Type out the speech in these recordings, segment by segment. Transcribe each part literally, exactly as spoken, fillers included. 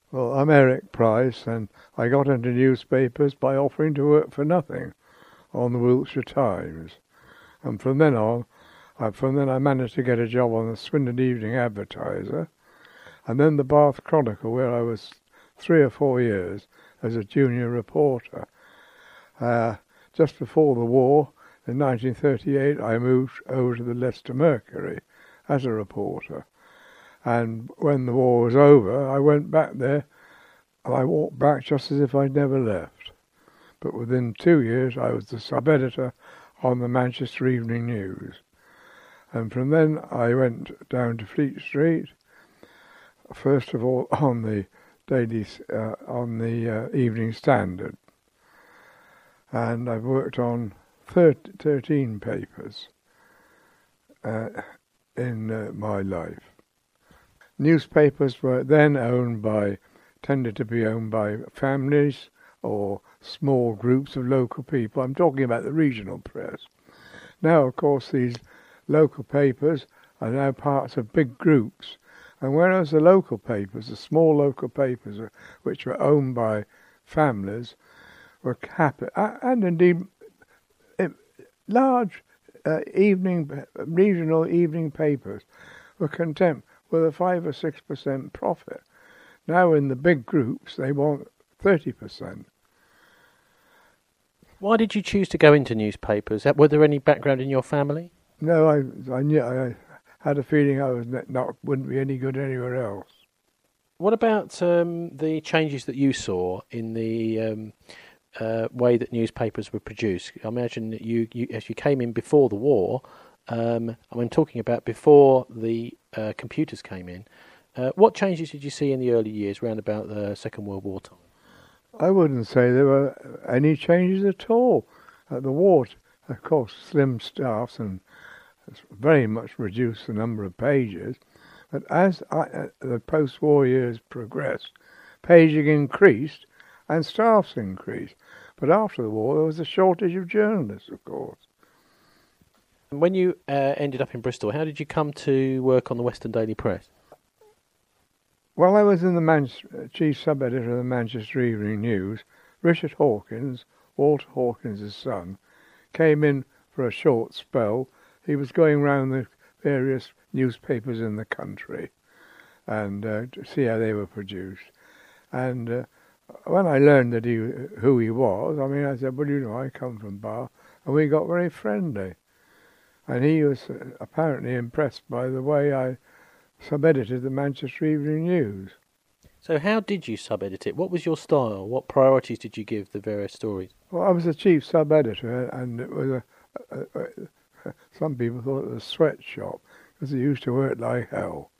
Well, I'm Eric Price, and I got into newspapers by offering to work for nothing on the Wiltshire Times. And from then on, I, from then I managed to get a job on the Swindon Evening Advertiser, and then the Bath Chronicle, where I was three or four years as a junior reporter. Uh, just before the war, in nineteen thirty-eight, I moved over to the Leicester Mercury as a reporter. And when the war was over, I went back there, and I walked back just as if I'd never left. But within two years, I was the sub-editor on the Manchester Evening News. And from then, I went down to Fleet Street, first of all on the daily, uh, on the uh, Evening Standard. And I've worked on thirteen papers uh, in uh, my life. Newspapers were then owned by, tended to be owned by families or small groups of local people. I'm talking about the regional press. Now, of course, these local papers are now parts of big groups. And whereas the local papers, the small local papers, which were owned by families, were happy, and indeed large uh, evening, regional evening papers were content with a five or six percent profit. Now in the big groups, they want thirty percent. Why did you choose to go into newspapers? Were there any background in your family? No, I I knew I had a feeling I was not wouldn't be any good anywhere else. What about um, the changes that you saw in the um, uh, way that newspapers were produced? I imagine that you, you as you came in before the war. Um, I'm talking about before the uh, computers came in. Uh, what changes did you see in the early years, round about the Second World War time? I wouldn't say there were any changes at all. At the war, of course, slim staffs and very much reduced the number of pages. But as I, uh, the post-war years progressed, paging increased and staffs increased. But after the war, there was a shortage of journalists, of course. When you uh, ended up in Bristol, how did you come to work on the Western Daily Press? While I was in the Man- chief sub-editor of the Manchester Evening News, Richard Hawkins, Walter Hawkins' son, came in for a short spell. He was going round the various newspapers in the country and uh, to see how they were produced. And uh, when I learned that he who he was, I mean, I said, well, you know, I come from Bath, and we got very friendly. And he was apparently impressed by the way I sub-edited the Manchester Evening News. So how did you sub-edit it? What was your style? What priorities did you give the various stories? Well, I was the chief sub-editor, and it was a, a, a, a some people thought it was a sweatshop, because it used to work like hell.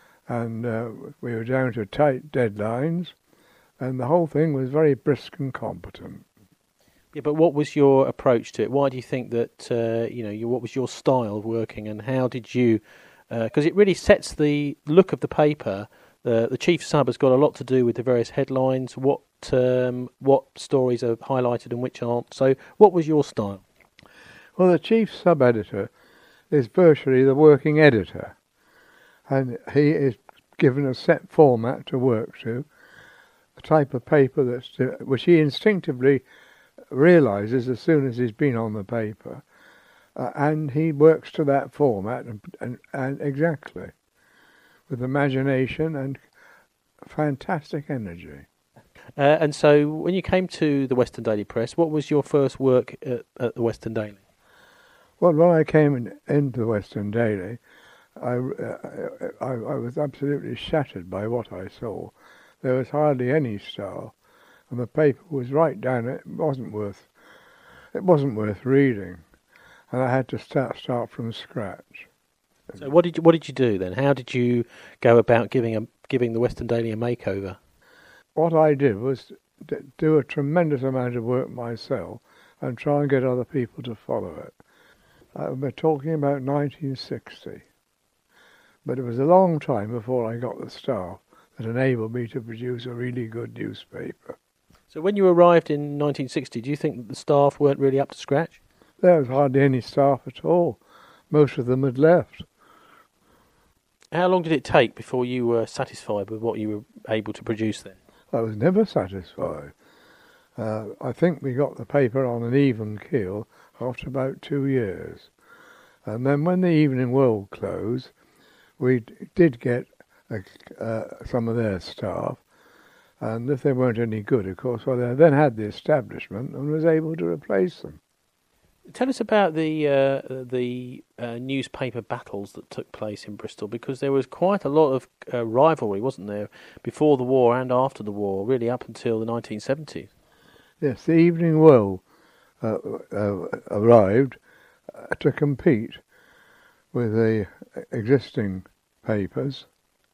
And uh, we were down to tight deadlines, and the whole thing was very brisk and competent. Yeah, but what was your approach to it? Why do you think that, uh, you know, you, what was your style of working, and how did you, because uh, it really sets the look of the paper. Uh, the chief sub has got a lot to do with the various headlines, what um, what stories are highlighted and which aren't. So what was your style? Well, the chief sub-editor is virtually the working editor, and he is given a set format to work to, a type of paper that's to, which he instinctively realizes as soon as he's been on the paper, uh, and he works to that format and, and, and exactly with imagination and fantastic energy. Uh, and so when you came to the Western Daily Press, what was your first work at, at the Western Daily? Well, when I came in, into the Western Daily, I, uh, I, I was absolutely shattered by what I saw. There was hardly any style, and the paper was right down. It wasn't worth. It wasn't worth reading, and I had to start start from scratch. So what did you, what did you do then? How did you go about giving a giving the Western Daily a makeover? What I did was do a tremendous amount of work myself and try and get other people to follow it. Uh, we're talking about nineteen sixty, but it was a long time before I got the staff that enabled me to produce a really good newspaper. So when you arrived in nineteen sixty, do you think that the staff weren't really up to scratch? There was hardly any staff at all. Most of them had left. How long did it take before you were satisfied with what you were able to produce then? I was never satisfied. Uh, I think we got the paper on an even keel after about two years. And then when the Evening World closed, we d- did get a, uh, some of their staff. And if they weren't any good, of course, well, they then had the establishment and was able to replace them. Tell us about the uh, the uh, newspaper battles that took place in Bristol, because there was quite a lot of uh, rivalry, wasn't there, before the war and after the war, really up until the nineteen seventies. Yes, the Evening World uh, uh, arrived uh, to compete with the existing papers.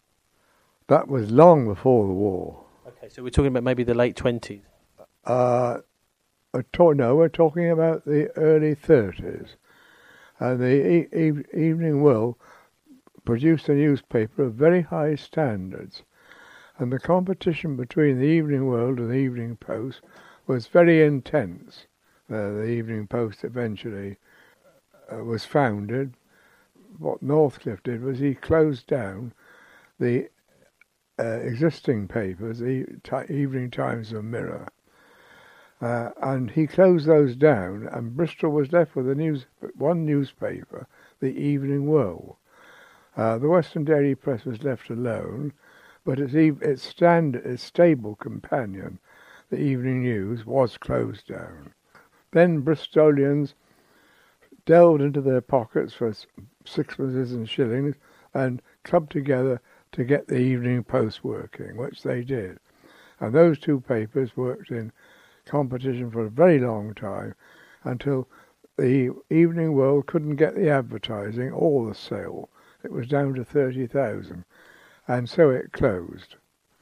That was long before the war. Okay, so we're talking about maybe the late twenties. Uh, to- no, we're talking about the early thirties. And the e- e- Evening World produced a newspaper of very high standards. And the competition between the Evening World and the Evening Post was very intense. Uh, the Evening Post eventually uh, was founded. What Northcliffe did was he closed down the uh, existing papers, the t- Evening Times and Mirror, uh, and he closed those down, and Bristol was left with a news, one newspaper, the Evening World. Uh, the Western Daily Press was left alone, but its, e- its, stand, its stable companion, the Evening News, was closed down. Then Bristolians delved into their pockets for sixpences and shillings and clubbed together to get the Evening Post working, which they did. And those two papers worked in competition for a very long time until the Evening World couldn't get the advertising or the sale. It was down to thirty thousand. And so it closed.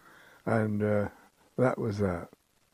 And uh, that was that.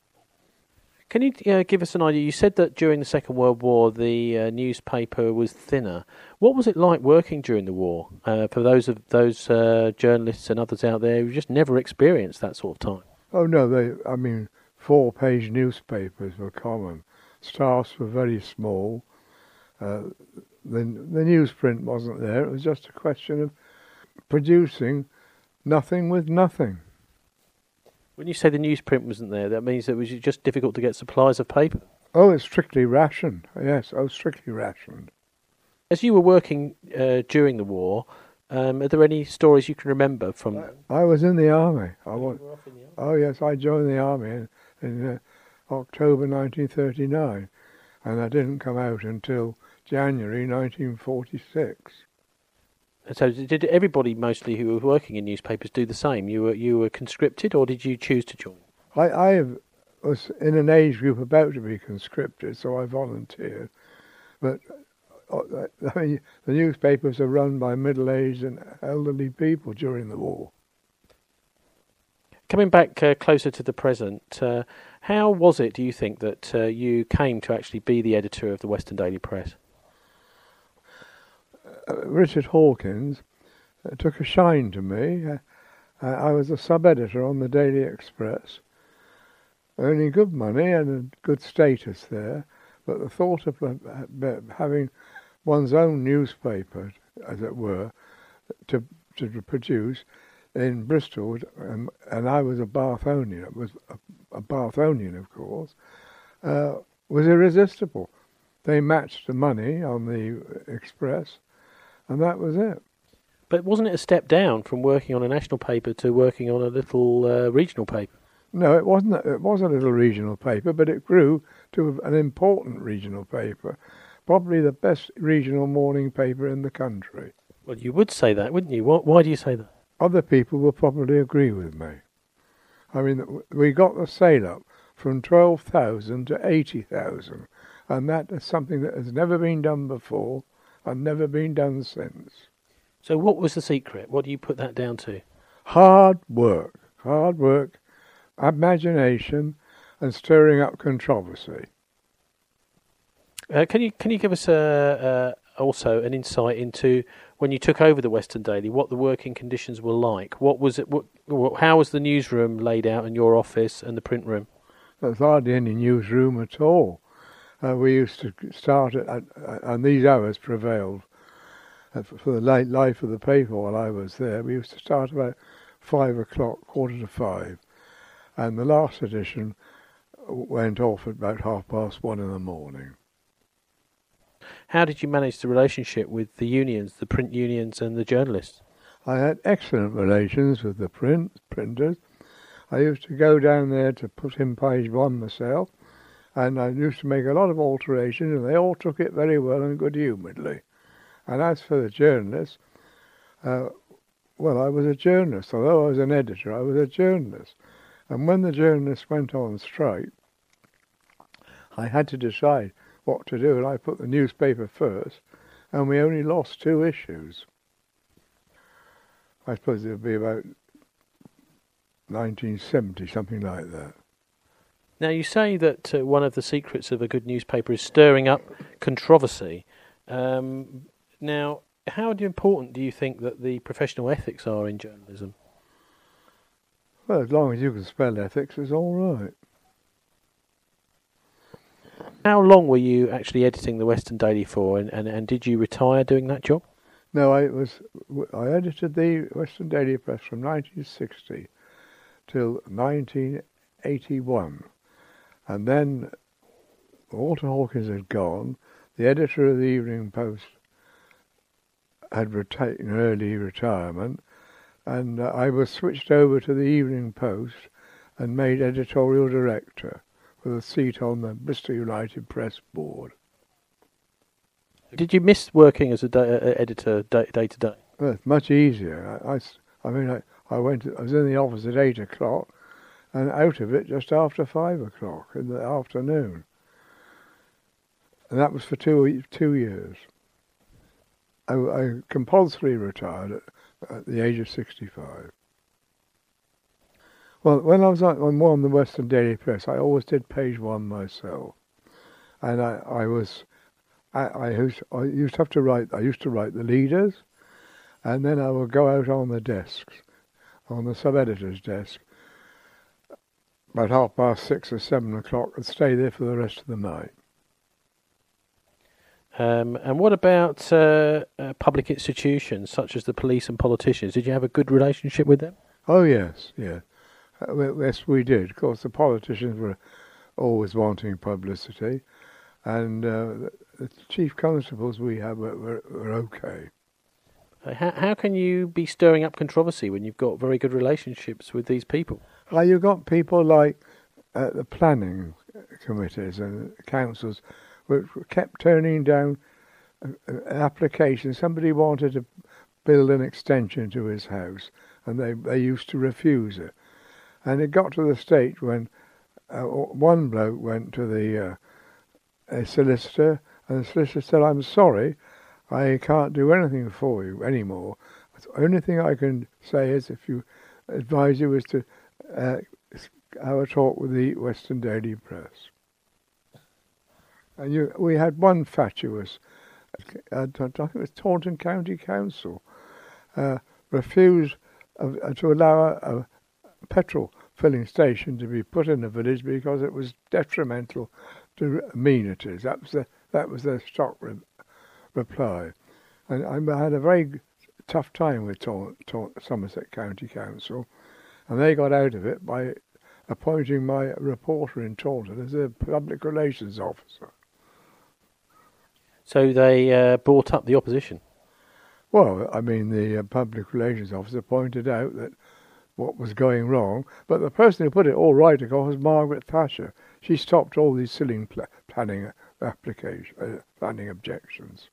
Can you uh, give us an idea? You said that during the Second World War the uh, newspaper was thinner. What was it like working during the war uh, for those of those uh, journalists and others out there who just never experienced that sort of time? Oh no, they. I mean, four-page newspapers were common. Staffs were very small. Uh, the the newsprint wasn't there. It was just a question of producing nothing with nothing. When you say the newsprint wasn't there, that means it was just difficult to get supplies of paper. Oh, it's strictly rationed. Yes, oh, strictly rationed. As you were working uh, during the war, um, are there any stories you can remember from? I, I was in the army. I was. You were off in the army? Oh yes, I joined the army in, in uh, October nineteen thirty-nine, and I didn't come out until January nineteen forty-six. And so, did everybody mostly who were working in newspapers do the same? You were you were conscripted, or did you choose to join? I, I was in an age group about to be conscripted, so I volunteered. But uh, I mean, the newspapers are run by middle-aged and elderly people during the war. Coming back uh, closer to the present, uh, how was it, do you think, that uh, you came to actually be the editor of the Western Daily Press? Uh, Richard Hawkins uh, took a shine to me. Uh, I was a sub-editor on the Daily Express, earning good money and a good status there, but the thought of uh, having one's own newspaper, as it were, to to produce in Bristol, um, and I was a Bathonian, it was a, a Bathonian, of course, uh, was irresistible. They matched the money on the Express, and that was it. But wasn't it a step down from working on a national paper to working on a little uh, regional paper? No, it wasn't. It was a little regional paper, but it grew to an important regional paper, probably the best regional morning paper in the country. Well, you would say that, wouldn't you? Why, why do you say that? Other people will probably agree with me. I mean, we got the sale up from twelve thousand to eighty thousand, and that is something that has never been done before and never been done since. So what was the secret? What do you put that down to? Hard work, hard work, imagination, and stirring up controversy. Uh, can you can you give us a, uh, also an insight into when you took over the Western Daily, what the working conditions were like? What was it? What, what, how was the newsroom laid out in your office and the print room? There's hardly any newsroom at all. Uh, we used to start at, at, and these hours prevailed uh, for, for the late life of the paper while I was there. We used to start about five o'clock, quarter to five, and the last edition went off at about half past one in the morning. How did you manage the relationship with the unions, the print unions and the journalists? I had excellent relations with the print printers. I used to go down there to put in page one myself, and I used to make a lot of alterations, and they all took it very well and good-humouredly. And as for the journalists, uh, well, I was a journalist. Although I was an editor, I was a journalist. And when the journalists went on strike, I had to decide what to do, and I put the newspaper first, and we only lost two issues. I suppose it would be about nineteen seventy, something like that. Now, you say that uh, one of the secrets of a good newspaper is stirring up controversy. Um, now, how important do you think that the professional ethics are in journalism? Well, as long as you can spell ethics, it's all right. How long were you actually editing the Western Daily for, and, and, and did you retire doing that job? No, I was I edited the Western Daily Press from nineteen sixty till nineteen eighty-one, and then Walter Hawkins had gone. The editor of the Evening Post had taken early retirement, and uh, I was switched over to the Evening Post and made editorial director with a seat on the Bristol United Press board. Did you miss working as a da- uh, editor day, day to day? Well, it's much easier. I, I, I mean, I, I went. I was in the office at eight o'clock, and out of it just after five o'clock in the afternoon. And that was for two two years. I, I compulsorily retired at, at the age of sixty-five. Well, when I was on, on the Western Daily Press, I always did page one myself, and I, I was. I, I, used, I used to have to write. I used to write the leaders, and then I would go out on the desks, on the sub-editor's desk, about half past six or seven o'clock, and stay there for the rest of the night. Um, and what about uh, uh, public institutions such as the police and politicians? Did you have a good relationship with them? Oh yes, yeah, uh, yes we did. Of course, the politicians were always wanting publicity, and uh, the, the chief constables we had were, were, were okay. Uh, how, how can you be stirring up controversy when you've got very good relationships with these people? Well, you've got people like uh, the planning committees and councils, which kept turning down an application. Somebody wanted to build an extension to his house, and they, they used to refuse it. And it got to the stage when uh, one bloke went to the uh, a solicitor, and the solicitor said, "I'm sorry, I can't do anything for you anymore. The only thing I can say is if you advise you is to uh, have a talk with the Western Daily Press." And you, we had one fatuous, uh, I think it was Taunton County Council, uh, refused uh, to allow a, a petrol filling station to be put in the village because it was detrimental to amenities. That was the that was their stock re- reply, and I had a very tough time with Taunton, Taunton, Somerset County Council, and they got out of it by appointing my reporter in Taunton as a public relations officer. So they uh, brought up the opposition? Well, I mean, the uh, public relations officer pointed out that what was going wrong, but the person who put it all right, of course, was Margaret Thatcher. She stopped all these silly pl- planning application, uh, planning objections.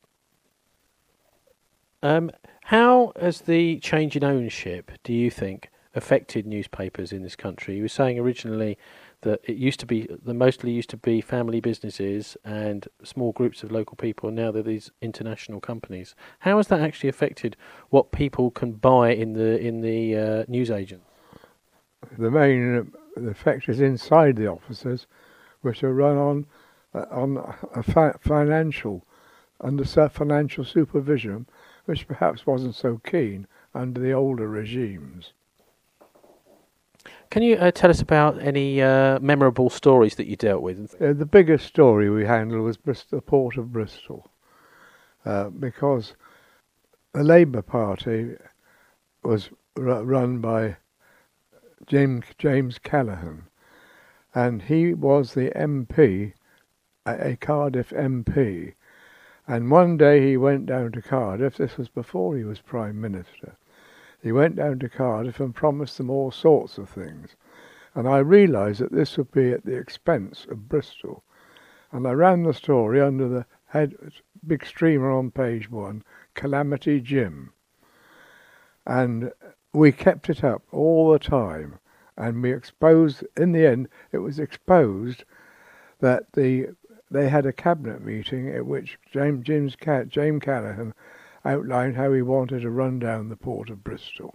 Um, how has the change in ownership, do you think, affected newspapers in this country? You were saying originally that it used to be, the mostly used to be family businesses and small groups of local people, and now they're these international companies. How has that actually affected what people can buy in the in the uh, newsagents? The main effect is inside the offices, which are run on uh, on a fi- financial under financial supervision, which perhaps wasn't so keen under the older regimes. Can you uh, tell us about any uh, memorable stories that you dealt with? Uh, the biggest story we handled was Bristol, the Port of Bristol, uh, because the Labour Party was r- run by James James Callaghan, and he was the M P, a, a Cardiff M P. And one day he went down to Cardiff. This was before he was Prime Minister. He went down to Cardiff and promised them all sorts of things. And I realised that this would be at the expense of Bristol. And I ran the story under the head, big streamer on page one, Calamity Jim. And we kept it up all the time. And we exposed, in the end, it was exposed that the they had a cabinet meeting at which James, James, James Callaghan outlined how he wanted to run down the port of Bristol.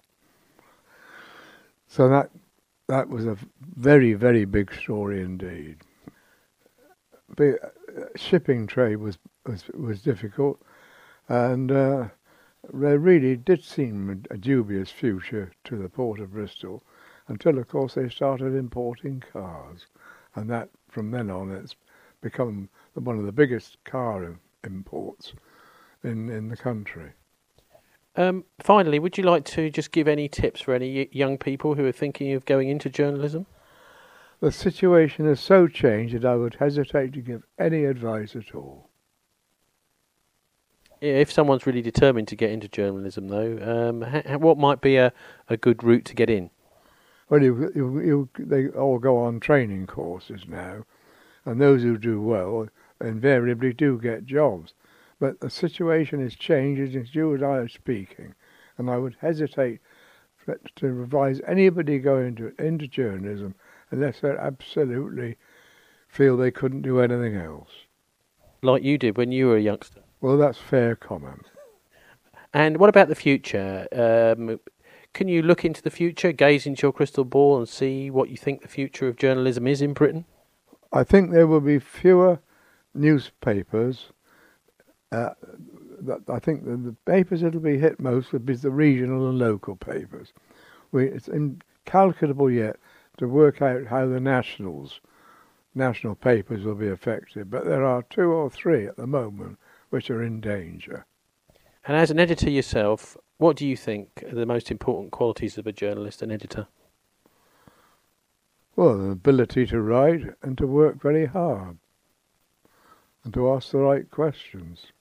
So that that was a very, very big story indeed. The shipping trade was, was, was difficult, and uh, there really did seem a dubious future to the port of Bristol until, of course, they started importing cars. And that, from then on, it's become one of the biggest car imports in, in the country. Um, finally, would you like to just give any tips for any y- young people who are thinking of going into journalism? The situation has so changed that I would hesitate to give any advice at all. Yeah, if someone's really determined to get into journalism, though, um, ha- what might be a, a good route to get in? Well, you, you, you, they all go on training courses now, and those who do well invariably do get jobs. But the situation is changed as you and I are speaking, and I would hesitate to advise anybody going into, into journalism unless they absolutely feel they couldn't do anything else. Like you did when you were a youngster. Well, that's fair comment. And what about the future? Um, can you look into the future, gaze into your crystal ball and see what you think the future of journalism is in Britain? I think there will be fewer newspapers. Uh, I think the, the papers that will be hit most would be the regional and local papers. We, it's incalculable yet to work out how the nationals, national papers will be affected, but there are two or three at the moment which are in danger. And as an editor yourself, what do you think are the most important qualities of a journalist and editor? Well, the ability to write and to work very hard and to ask the right questions.